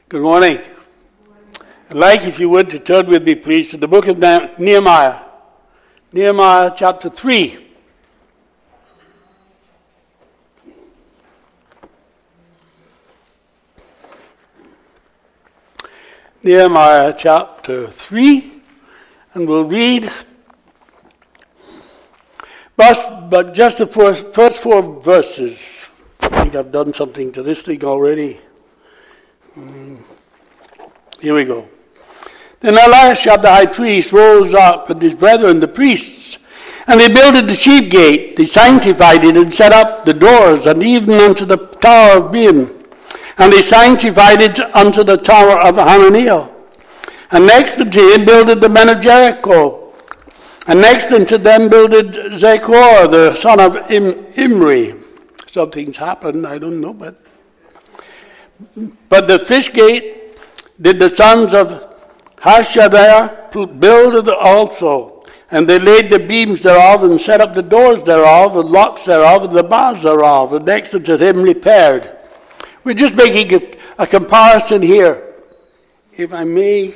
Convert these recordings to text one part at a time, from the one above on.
Good morning. I'd like, if you would, to turn with me, please, to the book of Nehemiah. Nehemiah chapter 3. Nehemiah chapter 3, and we'll read but just the first four verses. I think I've done something to this thing already. Here we go. Then Elisha the high priest rose up with his brethren the priests, and they builded the sheep gate. They sanctified it and set up the doors, and even unto the tower of Beam. And they sanctified it unto the tower of Hananiah. And next unto him builded the men of Jericho. And next unto them builded Zechor, the son of Imri. Something's happened, I don't know, but the fish gate did the sons of Hashabah build also, and they laid the beams thereof, and set up the doors thereof, and locks thereof, and the bars thereof, and next unto them repaired. We're just making a comparison here, if I may.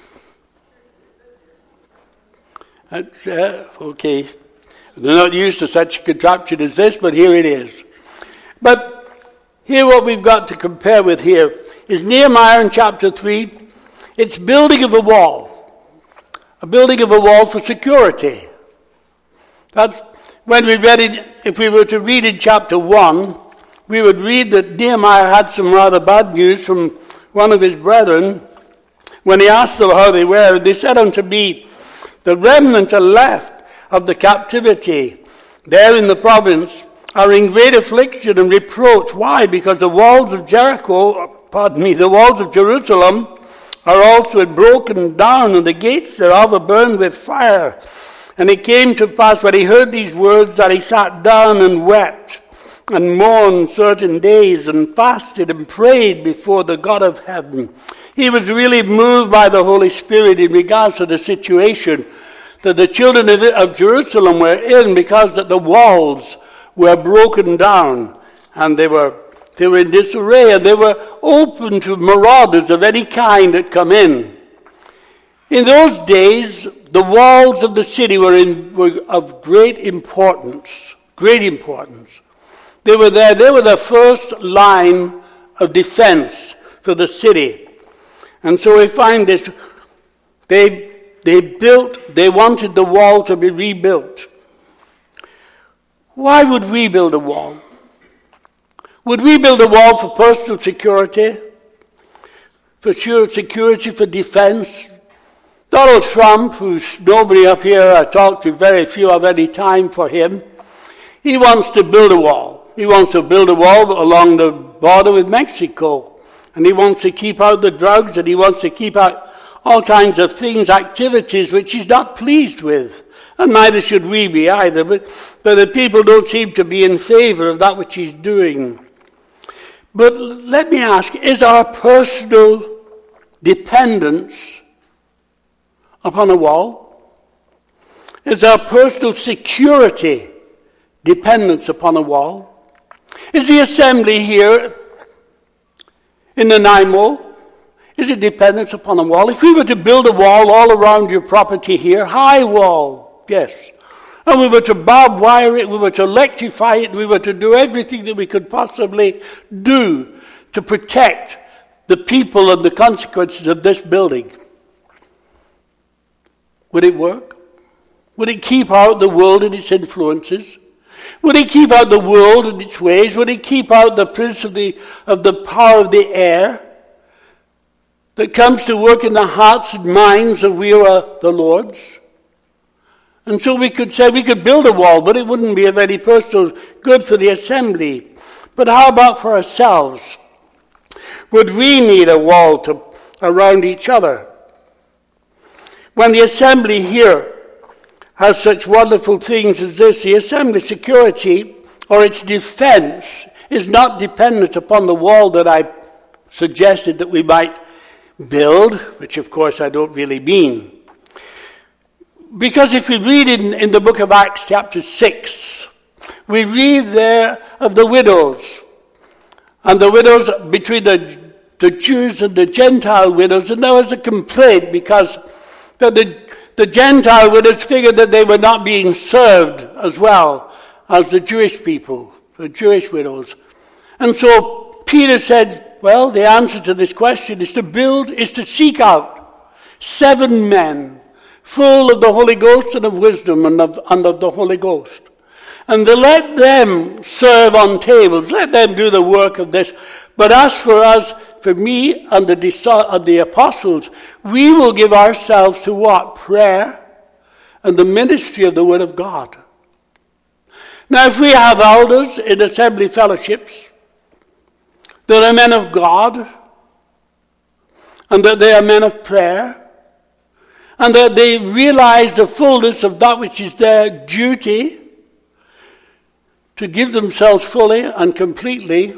That's, okay. They're not used to such a contraption as this, but here it is. But here what we've got to compare with here is Nehemiah in chapter 3. It's building of a wall. A building of a wall for security. That's when we read it, if we were to read in chapter 1, we would read that Nehemiah had some rather bad news from one of his brethren. When he asked them how they were, they said unto me, the remnant are left of the captivity there in the province are in great affliction and reproach. Why? Because the walls of the walls of Jerusalem are also broken down, and the gates thereof are burned with fire. And it came to pass when he heard these words that he sat down and wept and mourned certain days and fasted and prayed before the God of heaven. He was really moved by the Holy Spirit in regards to the situation that the children of Jerusalem were in, because that the walls were broken down, and they were in disarray, and they were open to marauders of any kind that come in. In those days, the walls of the city were of great importance. Great importance. They were there. They were the first line of defense for the city. And so we find this. They wanted the wall to be rebuilt. Why would we build a wall? Would we build a wall for personal security? For sure security, for defense? Donald Trump, who's nobody up here, I talk to very few of any time for him, he wants to build a wall. He wants to build a wall along the border with Mexico. And he wants to keep out the drugs, and he wants to keep out all kinds of things, activities which he's not pleased with. And neither should we be either. But the people don't seem to be in favor of that which he's doing. But let me ask, is our personal dependence upon a wall? Is our personal security dependence upon a wall? Is the assembly here in Nanaimo, is it dependence upon a wall? If we were to build a wall all around your property here, high wall, yes, and we were to barbed wire it, we were to electrify it, we were to do everything that we could possibly do to protect the people and the consequences of this building, would it work? Would it keep out the world and its influences? Would it keep out the world and its ways? Would it keep out the prince of the power of the air that comes to work in the hearts and minds of we are the Lord's? And so we could say we could build a wall, but it wouldn't be of any personal good for the assembly. But how about for ourselves? Would we need a wall around each other? When the assembly here has such wonderful things as this, the assembly security or its defense is not dependent upon the wall that I suggested that we might build, which of course I don't really mean. Because if we read in the book of Acts chapter 6, we read there of the widows. And the widows between the the Jews and the Gentile widows, and there was a complaint because the Gentile widows figured that they were not being served as well as the Jewish people, the Jewish widows. And so Peter said, well, the answer to this question is to seek out 7 men full of the Holy Ghost and of wisdom and of the Holy Ghost. And to let them serve on tables, let them do the work of this. But as for us, for me and the apostles, we will give ourselves to what? Prayer and the ministry of the Word of God. Now, if we have elders in assembly fellowships that are men of God, and that they are men of prayer, and that they realize the fullness of that which is their duty, to give themselves fully and completely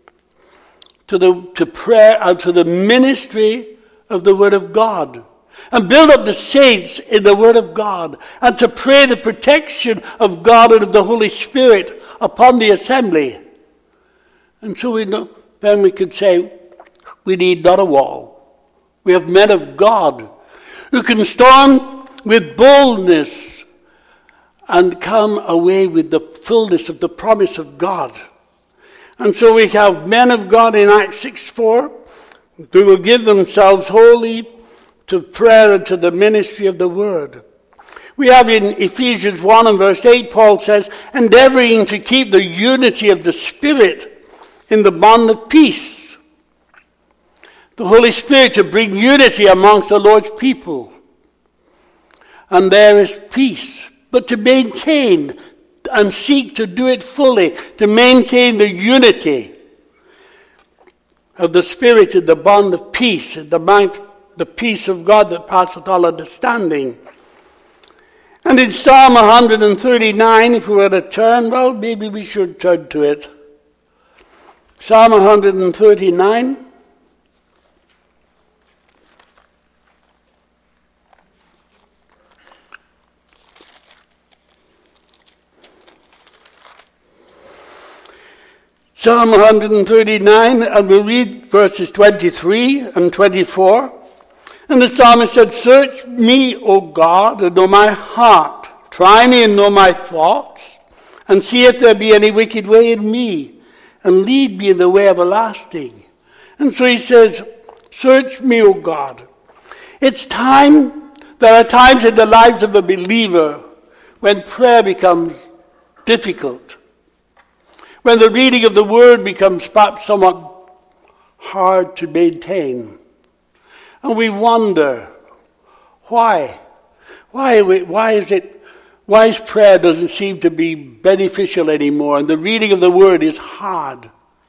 to prayer and to the ministry of the Word of God, and build up the saints in the Word of God, and to pray the protection of God and of the Holy Spirit upon the assembly. And so then we could say, we need not a wall. We have men of God who can storm with boldness and come away with the fullness of the promise of God. And so we have men of God in Acts 6:4 who will give themselves wholly to prayer and to the ministry of the Word. We have in Ephesians 1 and verse 8, Paul says, endeavoring to keep the unity of the Spirit in the bond of peace. The Holy Spirit to bring unity amongst the Lord's people. And there is peace. But to maintain and seek to do it fully, to maintain the unity of the Spirit in the bond of peace, in the peace of God that passeth all understanding. And in Psalm 139, if we were to turn, well, maybe we should turn to it. Psalm 139. Psalm 139, and we'll read verses 23 and 24. And the psalmist said, search me, O God, and know my heart. Try me and know my thoughts, and see if there be any wicked way in me, and lead me in the way everlasting. And so he says, search me, O God. It's time, there are times in the lives of a believer when prayer becomes difficult. When the reading of the Word becomes perhaps somewhat hard to maintain. And we wonder, why? Why is prayer doesn't seem to be beneficial anymore, and the reading of the Word is hard.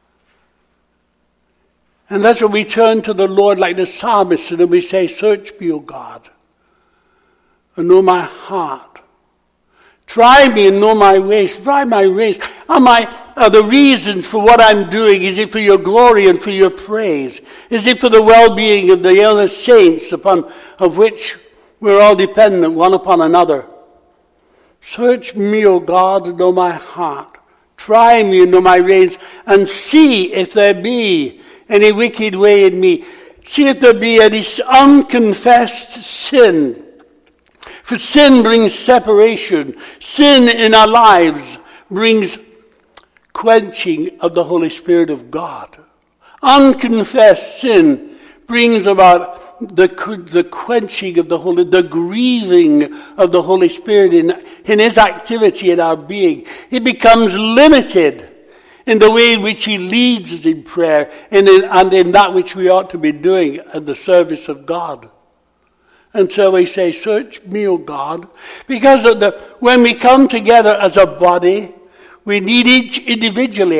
And that's when we turn to the Lord like the psalmist, and we say, search me, O God, and know my heart. Try me and know my ways. Try my ways. Are the reasons for what I'm doing? Is it for your glory and for your praise? Is it for the well-being of the other saints of which we're all dependent one upon another? Search me, O God, and know my heart. Try me and know my ways, and see if there be any wicked way in me. See if there be any unconfessed sin. For sin brings separation. Sin in our lives brings quenching of the Holy Spirit of God. Unconfessed sin brings about the quenching of the grieving of the Holy Spirit in His activity in our being. It becomes limited in the way in which He leads us in prayer and in that which we ought to be doing in the service of God. And so we say, search me, O God, because when we come together as a body, we need each individual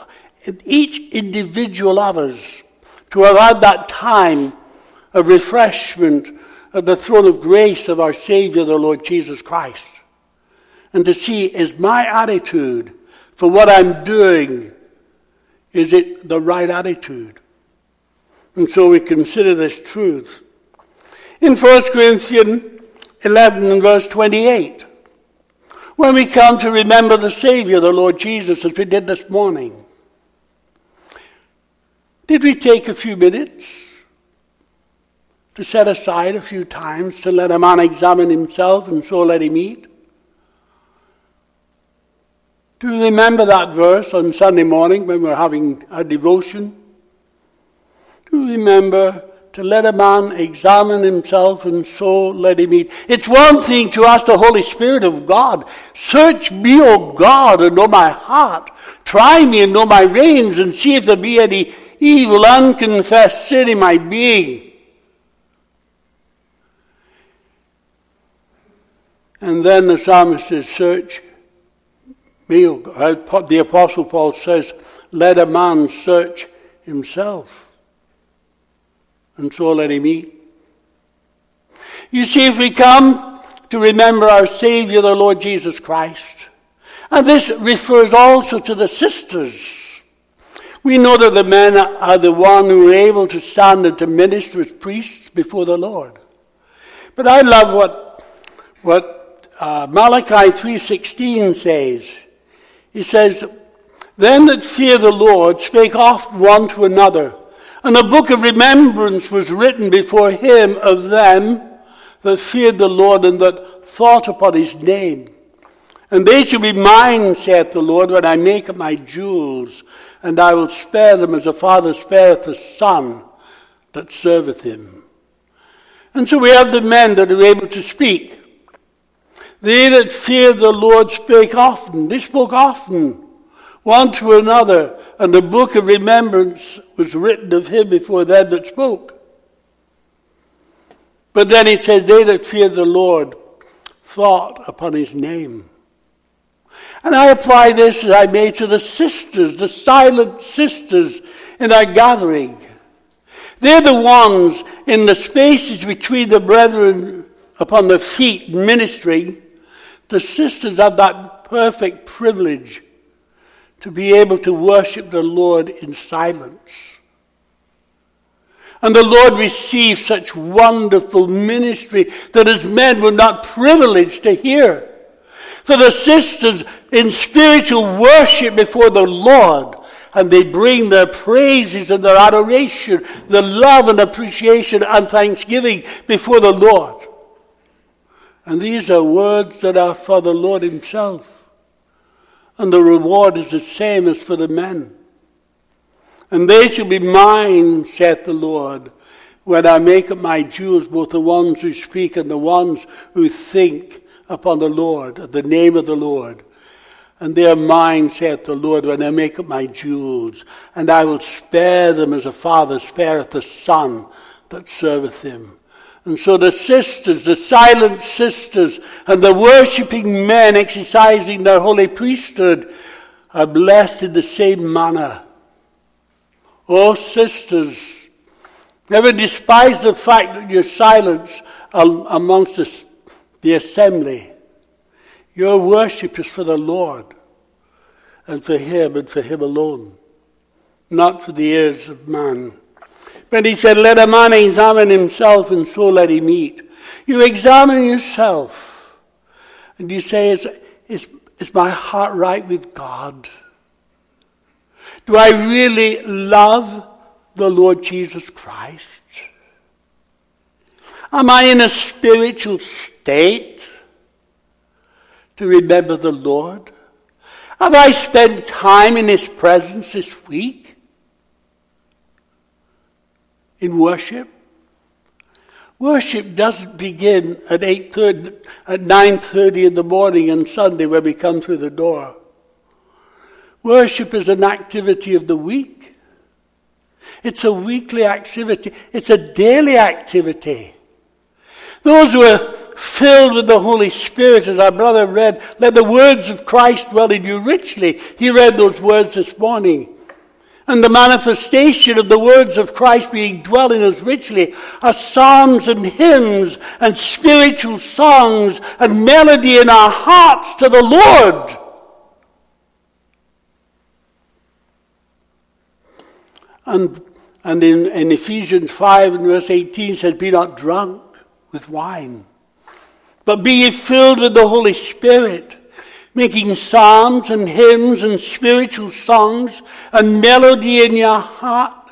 of us to have had that time of refreshment at the throne of grace of our Savior, the Lord Jesus Christ. And to see, is my attitude for what I'm doing, is it the right attitude? And so we consider this truth. In 1 Corinthians 11 and verse 28, when we come to remember the Savior, the Lord Jesus, as we did this morning, Did we take a few minutes to set aside a few times to let a man examine himself and so let him eat? Do you remember that verse on Sunday morning when we're having a devotion? Do you remember to let a man examine himself and so let him eat? It's one thing to ask the Holy Spirit of God, search me, O God, and know my heart. Try me and know my reins and see if there be any evil, unconfessed sin in my being. And then the psalmist says, search me, O God. The Apostle Paul says, let a man search himself, and so let him eat. You see, if we come to remember our Savior, the Lord Jesus Christ, and this refers also to the sisters. We know that the men are the one who are able to stand and to minister as priests before the Lord. But I love what Malachi 3:16 says. He says, them that fear the Lord spake oft one to another, and a book of remembrance was written before him of them that feared the Lord and that thought upon his name. And they shall be mine, saith the Lord, when I make up my jewels, and I will spare them as a father spareth the son that serveth him. And so we have the men that are able to speak. They that fear the Lord spake often. They spoke often, one to another, and the book of remembrance was written of him before them that spoke. But then he says, they that fear the Lord thought upon his name. And I apply this as I may to the sisters, the silent sisters in our gathering. They're the ones in the spaces between the brethren upon their feet ministering. The sisters have that perfect privilege to be able to worship the Lord in silence. And the Lord receives such wonderful ministry that as men we're not privileged to hear. For the sisters in spiritual worship before the Lord, and they bring their praises and their adoration, their love and appreciation and thanksgiving before the Lord. And these are words that are for the Lord himself. And the reward is the same as for the men. And they shall be mine, saith the Lord, when I make up my jewels, both the ones who speak and the ones who think upon the Lord, the name of the Lord. And they are mine, saith the Lord, when I make up my jewels, and I will spare them as a father spareth the son that serveth him. And so the sisters, the silent sisters, and the worshipping men exercising their holy priesthood are blessed in the same manner. Oh, sisters, never despise the fact that you're silent amongst the assembly. Your worship is for the Lord, and for him alone, not for the ears of man. But he said, let a man examine himself, and so let him eat. You examine yourself, and you say, is my heart right with God? Do I really love the Lord Jesus Christ? Am I in a spiritual state to remember the Lord? Have I spent time in his presence this week in worship? Worship doesn't begin at 9:30 in the morning on Sunday when we come through the door. Worship is an activity of the week. It's a weekly activity. It's a daily activity. Those who are filled with the Holy Spirit, as our brother read, let the words of Christ dwell in you richly. He read those words this morning. And the manifestation of the words of Christ being dwell in us richly are psalms and hymns and spiritual songs and melody in our hearts to the Lord. And in Ephesians 5 and verse 18 says, be not drunk with wine, but be ye filled with the Holy Spirit, making psalms and hymns and spiritual songs and melody in your heart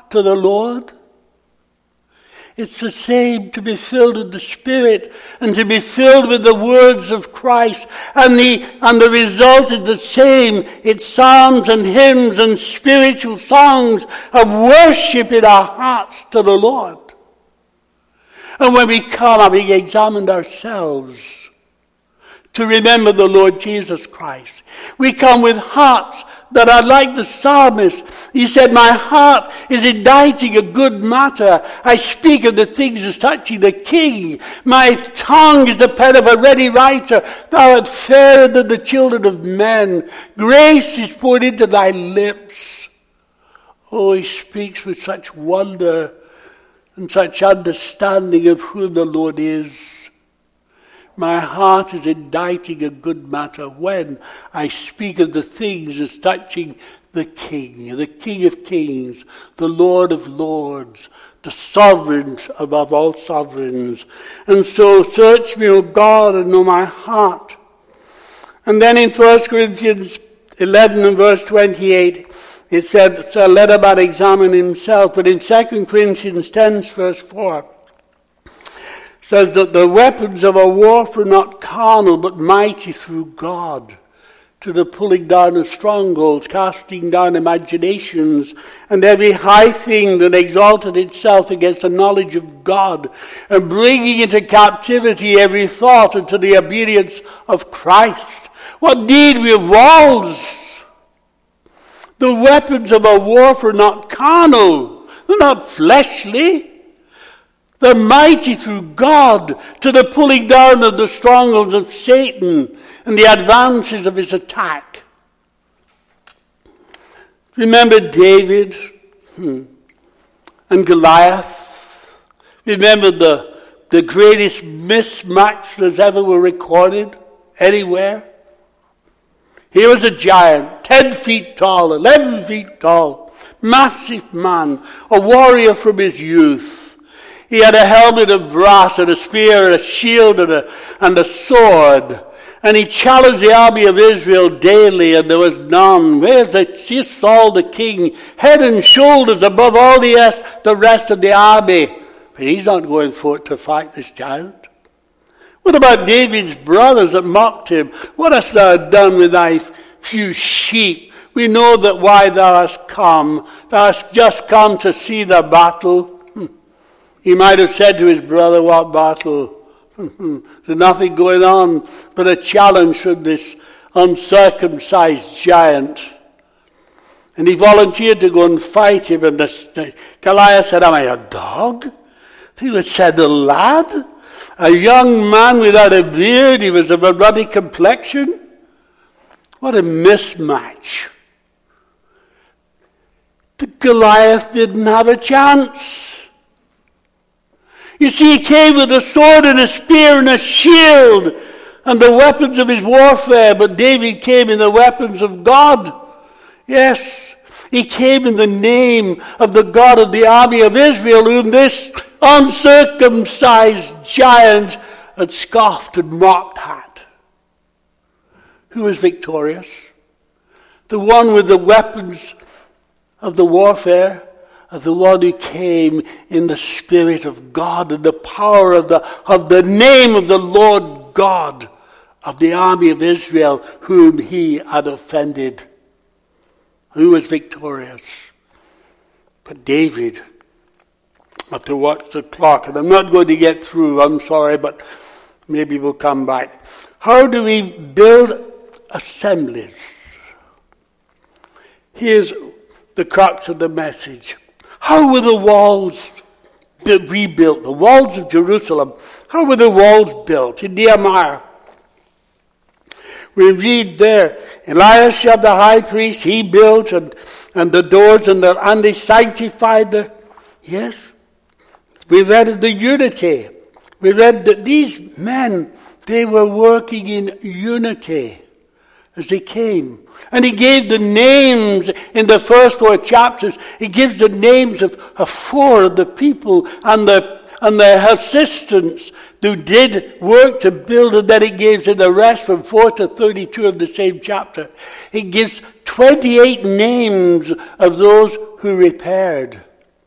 to the Lord? It's the same to be filled with the Spirit and to be filled with the words of Christ. And the result is the same. It's psalms and hymns and spiritual songs of worship in our hearts to the Lord. And when we come, having examined ourselves to remember the Lord Jesus Christ, we come with hearts that are like the psalmist. He said, my heart is inditing a good matter. I speak of the things as touching the King. My tongue is the pen of a ready writer. Thou art fairer than the children of men. Grace is poured into thy lips. Oh, he speaks with such wonder and such understanding of who the Lord is. My heart is inditing a good matter when I speak of the things as touching the King of kings, the Lord of lords, the sovereign above all sovereigns. And so search me, O God, and know my heart. And then in 1 Corinthians 11 and verse 28, it said, so let a man examine himself. But in 2 Corinthians 10 verse 4, says that the weapons of our warfare are not carnal, but mighty through God, to the pulling down of strongholds, casting down imaginations, and every high thing that exalted itself against the knowledge of God, and bringing into captivity every thought unto the obedience of Christ. What need we of walls? The weapons of our warfare are not carnal, they're not fleshly. They're mighty through God to the pulling down of the strongholds of Satan and the advances of his attack. Remember David and Goliath? Remember the greatest mismatch that ever were recorded anywhere? Here was a giant, 10 feet tall, 11 feet tall, massive man, a warrior from his youth. He had a helmet of brass and a spear and a shield and a sword. And he challenged the army of Israel daily, and there was none. Here's Saul the king, head and shoulders above all the rest of the army. But he's not going forth to fight this giant. What about David's brothers that mocked him? What hast thou done with thy few sheep? We know that why thou hast come. Thou hast just come to see the battle. He might have said to his brother, what battle? There's nothing going on but a challenge from this uncircumcised giant. And he volunteered to go and fight him. And Goliath said, am I a dog? He had said, a lad? A young man without a beard. He was of a ruddy complexion. What a mismatch. The Goliath didn't have a chance. You see, he came with a sword and a spear and a shield and the weapons of his warfare, but David came in the weapons of God. Yes, he came in the name of the God of the army of Israel, whom this uncircumcised giant had scoffed and mocked at. Who was victorious? The one with the weapons of the warfare, of the one who came in the Spirit of God and the power of the name of the Lord God of the army of Israel, whom he had offended. Who was victorious? But David, I have to watch the clock, and I'm not going to get through, I'm sorry, but maybe we'll come back. How do we build assemblies? Here's the crux of the message. How were the walls rebuilt? The walls of Jerusalem. How were the walls built? In Nehemiah, we read there, Eliashib the high priest, he built and the doors and they sanctified the... Yes, we read of the unity. We read that these men, they were working in unity as they came. And he gave the names in the first 4 chapters. He gives the names of 4 of the people and their assistants who did work to build, and then he gives in the rest from 4 to 32 of the same chapter. He gives 28 names of those who repaired.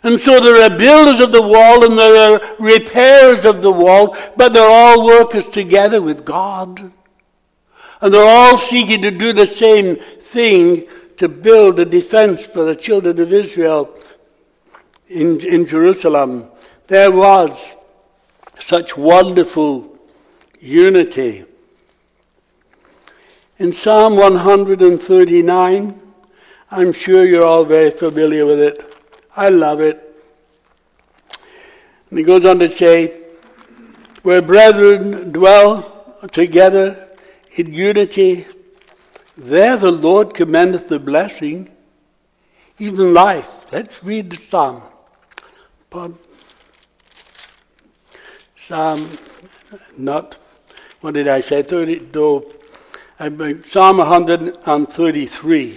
And so there are builders of the wall and there are repairers of the wall, but they're all workers together with God. And they're all seeking to do the same thing, to build a defense for the children of Israel in Jerusalem. There was such wonderful unity. In Psalm 139, I'm sure you're all very familiar with it. I love it. And he goes on to say, where brethren dwell together in unity, there the Lord commendeth the blessing, even life. Let's read the psalm. What did I say? Psalm 133.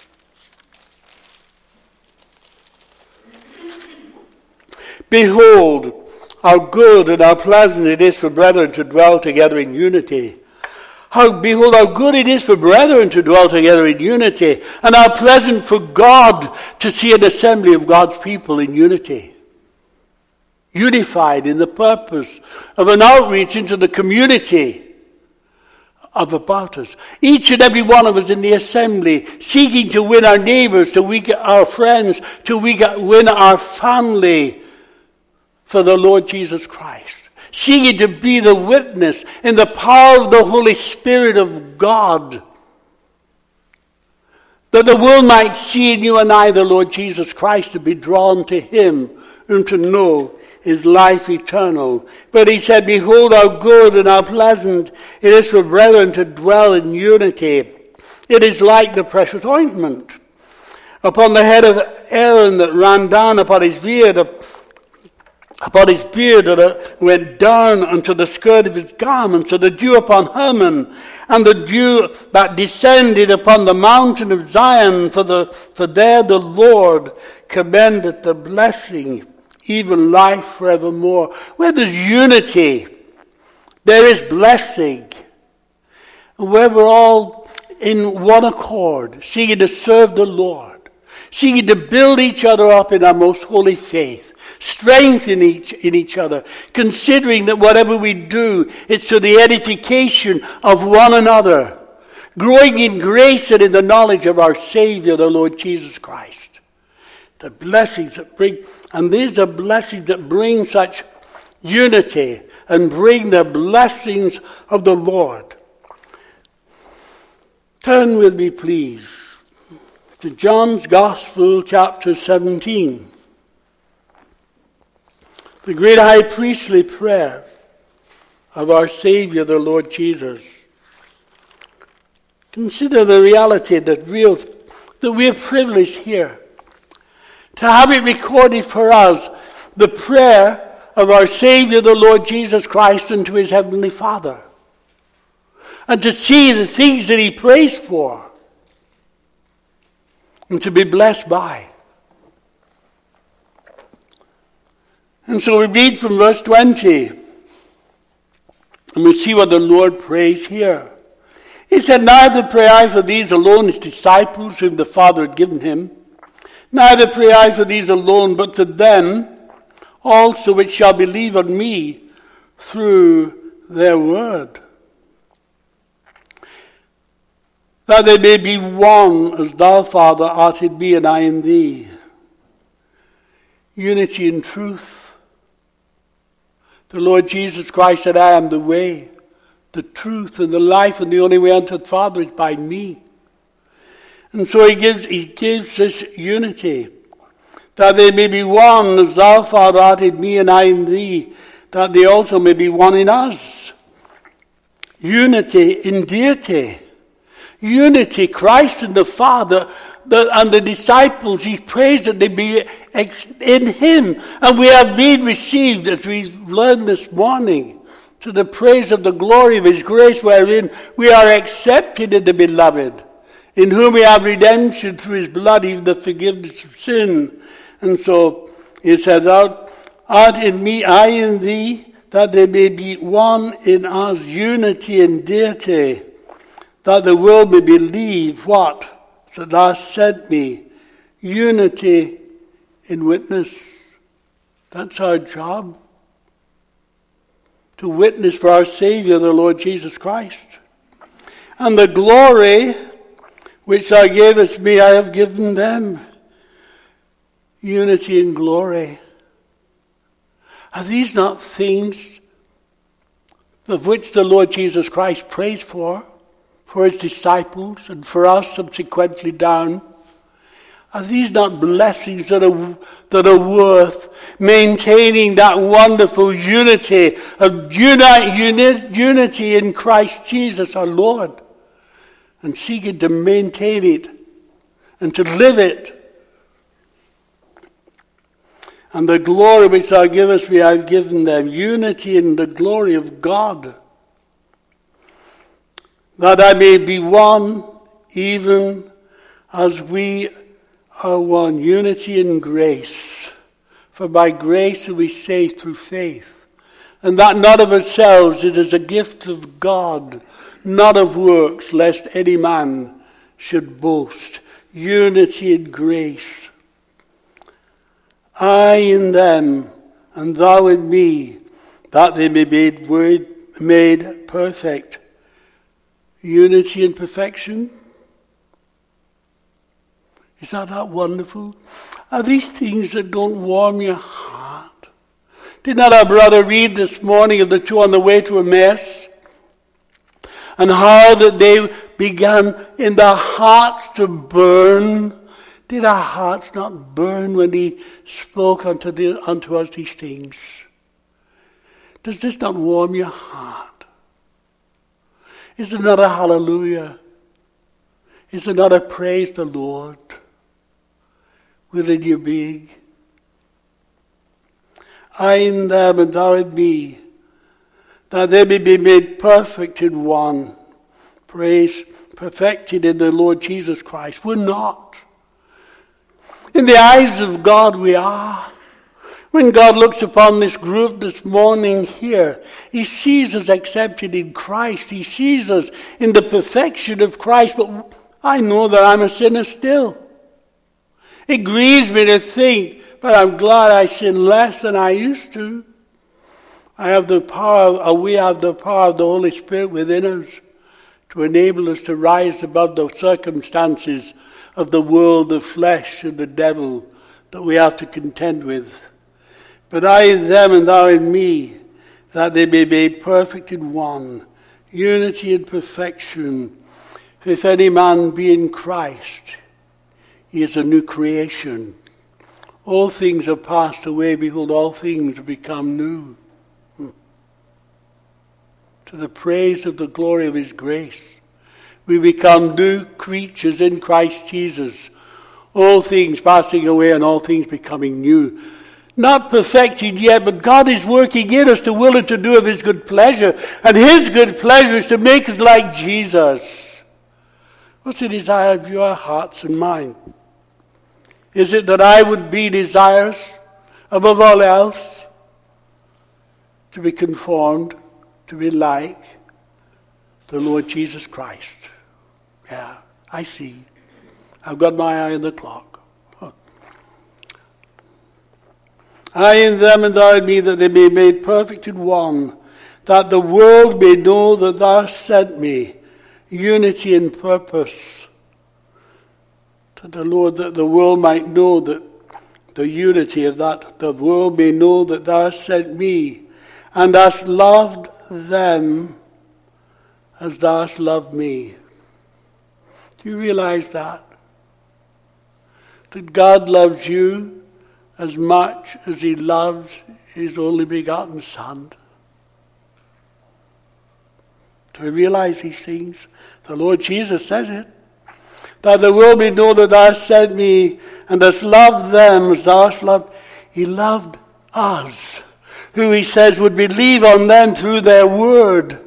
Behold, how good and how pleasant it is for brethren to dwell together in unity. Behold, how good it is for brethren to dwell together in unity, and how pleasant for God to see an assembly of God's people in unity. Unified in the purpose of an outreach into the community of about us. Each and every one of us in the assembly, seeking to win our neighbors, to win our friends, to win our family for the Lord Jesus Christ. Seeking to be the witness in the power of the Holy Spirit of God, that the world might see in you and I the Lord Jesus Christ, to be drawn to Him and to know His life eternal. But he said, behold how good and how pleasant it is for brethren to dwell in unity. It is like the precious ointment upon the head of Aaron that ran down upon his beard, that went down unto the skirt of his garment, so the dew upon Hermon, and the dew that descended upon the mountain of Zion, for there the Lord commendeth the blessing, even life forevermore. Where there's unity, there is blessing. And where we're all in one accord, seeking to serve the Lord, seeking to build each other up in our most holy faith, strengthen each other, considering that whatever we do, it's to the edification of one another, growing in grace and in the knowledge of our Savior, the Lord Jesus Christ. The blessings that bring, and these are blessings that bring such unity and bring the blessings of the Lord. Turn with me, please, to John's Gospel, chapter 17. The great high priestly prayer of our Savior, the Lord Jesus. Consider the reality that we're privileged here to have it recorded for us, the prayer of our Savior, the Lord Jesus Christ, unto His Heavenly Father. And to see the things that He prays for, and to be blessed by. And so we read from verse 20, and we see what the Lord prays here. He said, neither pray I for these alone, His disciples, whom the Father had given Him. Neither pray I for these alone, but for them also which shall believe on me through their word, that they may be one, as thou, Father, art in me and I in thee. Unity in truth. The Lord Jesus Christ said, I am the way, the truth, and the life, and the only way unto the Father is by me. And so he gives this unity, that they may be one, as thou, Father, art in me and I in thee, that they also may be one in us. Unity in deity. Unity, Christ and the Father, and the disciples, he prays that they be in him. And we have been received, as we learned this morning, to the praise of the glory of his grace, wherein we are accepted in the beloved, in whom we have redemption through his blood, even the forgiveness of sin. And so it says, thou art in me, I in thee, that they may be one in us, unity in deity, that the world may believe what? That thou hast sent me, unity in witness. That's our job. To witness for our Savior, the Lord Jesus Christ. And the glory which thou gavest me, I have given them. Unity and glory. Are these not things of which the Lord Jesus Christ prays for his disciples and for us subsequently down? Are these not blessings that are worth maintaining that wonderful unity of unity in Christ Jesus our Lord, and seeking to maintain it and to live it? And the glory which thou givest me, I have given them, unity in the glory of God, that I may be one, even as we are one. Unity in grace. For by grace are we saved through faith, and that not of ourselves, it is a gift of God, not of works, lest any man should boast. Unity in grace. I in them, and thou in me, that they may be made perfect. Unity and perfection. Is that wonderful? Are these things that don't warm your heart? Did not our brother read this morning of the two on the way to Emmaus? And how that they began in their hearts to burn. Did our hearts not burn when he spoke unto us these things? Does this not warm your heart? Is it not a hallelujah? Is it not a praise the Lord within your being? I in them and thou in me, that they may be made perfect in one. Praise, perfected in the Lord Jesus Christ. We're not. In the eyes of God we are. When God looks upon this group this morning here, he sees us accepted in Christ. He sees us in the perfection of Christ. But I know that I'm a sinner still. It grieves me to think, but I'm glad I sin less than I used to. We have the power of the Holy Spirit within us to enable us to rise above the circumstances of the world, the flesh, and the devil that we have to contend with. But I in them and thou in me, that they may be perfect in one, unity and perfection. If any man be in Christ, he is a new creation. All things are passed away, behold, all things have become new. To the praise of the glory of his grace, we become new creatures in Christ Jesus. All things passing away and all things becoming new. Not perfected yet, but God is working in us to will and to do of his good pleasure. And his good pleasure is to make us like Jesus. What's the desire of your hearts and mine? Is it that I would be desirous, above all else, to be conformed, to be like the Lord Jesus Christ? Yeah, I see. I've got my eye on the clock. I in them and thou in me, that they may be made perfect in one, that the world may know that thou hast sent me. Unity in purpose. To the Lord, that the world might know that the unity of that, the world may know that thou hast sent me, and hast loved them as thou hast loved me. Do you realize that? That God loves you as much as he loves his only begotten Son. Do you realize these things? The Lord Jesus says it. That the world may know that thou hast sent me, and hast loved them as thou hast loved. He loved us, who he says would believe on them through their word,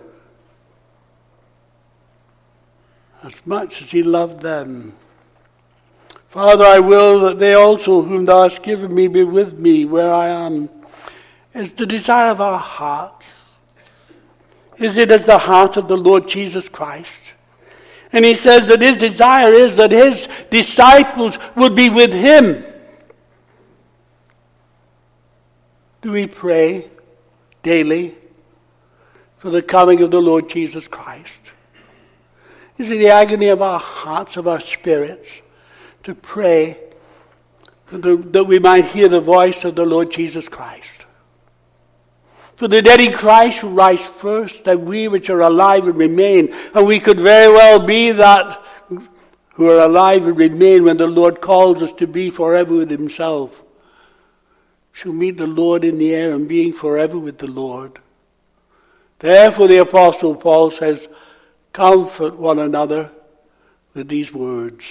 as much as he loved them. Father, I will that they also, whom thou hast given me, be with me where I am. It's the desire of our hearts. Is it as the heart of the Lord Jesus Christ? And he says that his desire is that his disciples would be with him. do we pray daily for the coming of the Lord Jesus Christ? Is it the agony of our hearts, of our spirits, to pray that we might hear the voice of the Lord Jesus Christ? For the dead in Christ will rise first, that we which are alive and remain, and we could very well be that who are alive and remain when the Lord calls us to be forever with himself, shall meet the Lord in the air and being forever with the Lord. Therefore the Apostle Paul says, comfort one another with these words.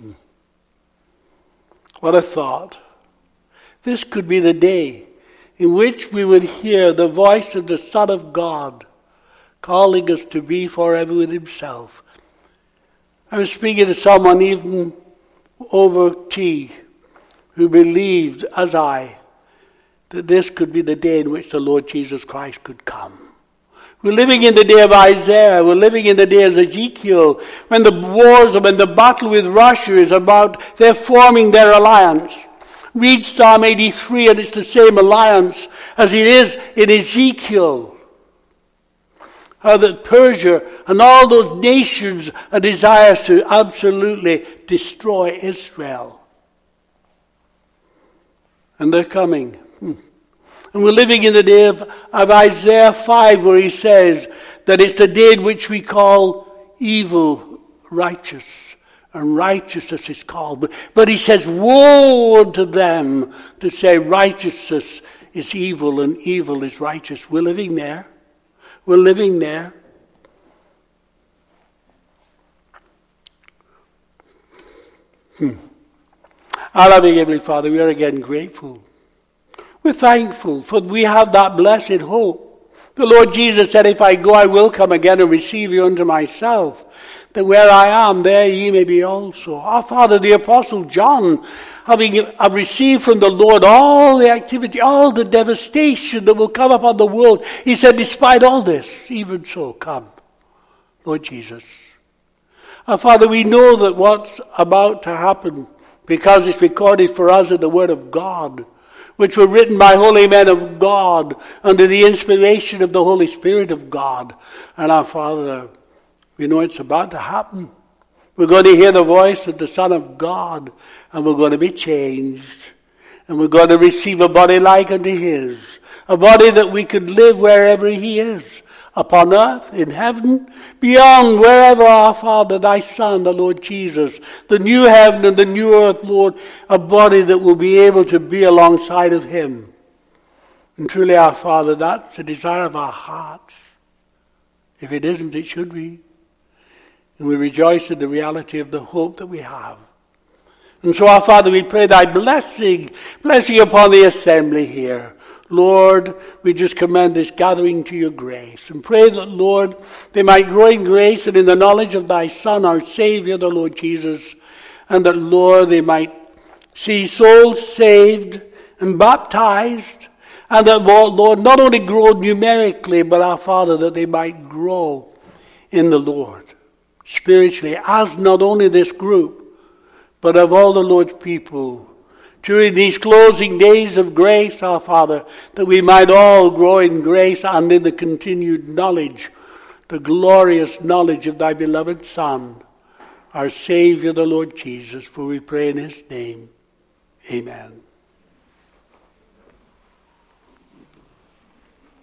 What a thought. This could be the day in which we would hear the voice of the Son of God calling us to be forever with himself. I was speaking to someone even over tea who believed, as I, that this could be the day in which the Lord Jesus Christ could come. We're living in the day of Isaiah. We're living in the day of Ezekiel, when the wars, when the battle with Russia is about, they're forming their alliance. Read Psalm 83 and it's the same alliance as it is in Ezekiel. How that Persia and all those nations are desirous to absolutely destroy Israel. And they're coming. And we're living in the day of Isaiah 5, where he says that it's the day in which we call evil righteous, and righteousness is called. But he says, woe unto them to say righteousness is evil and evil is righteous. We're living there. We're living there. Our loving Heavenly Father, we are again grateful. We're thankful for we have that blessed hope. The Lord Jesus said, if I go, I will come again and receive you unto myself, that where I am, there ye may be also. Our Father, the Apostle John, having received from the Lord all the activity, all the devastation that will come upon the world, he said, despite all this, even so, come, Lord Jesus. Our Father, we know that what's about to happen, because it's recorded for us in the Word of God, which were written by holy men of God under the inspiration of the Holy Spirit of God. And our Father, we know it's about to happen. We're going to hear the voice of the Son of God, and we're going to be changed. And we're going to receive a body like unto his, a body that we could live wherever he is, upon earth, in heaven, beyond, wherever our Father, thy Son, the Lord Jesus, the new heaven and the new earth, Lord, a body that will be able to be alongside of him. And truly, our Father, that's the desire of our hearts. If it isn't, it should be. And we rejoice in the reality of the hope that we have. And so, our Father, we pray thy blessing upon the assembly here. Lord, we just commend this gathering to your grace and pray that, Lord, they might grow in grace and in the knowledge of thy Son, our Savior, the Lord Jesus, and that, Lord, they might see souls saved and baptized, and that, Lord, not only grow numerically, but, our Father, that they might grow in the Lord spiritually, as not only this group, but of all the Lord's people, during these closing days of grace, our Father, that we might all grow in grace and in the continued knowledge, the glorious knowledge of thy beloved Son, our Savior, the Lord Jesus, for we pray in his name. Amen.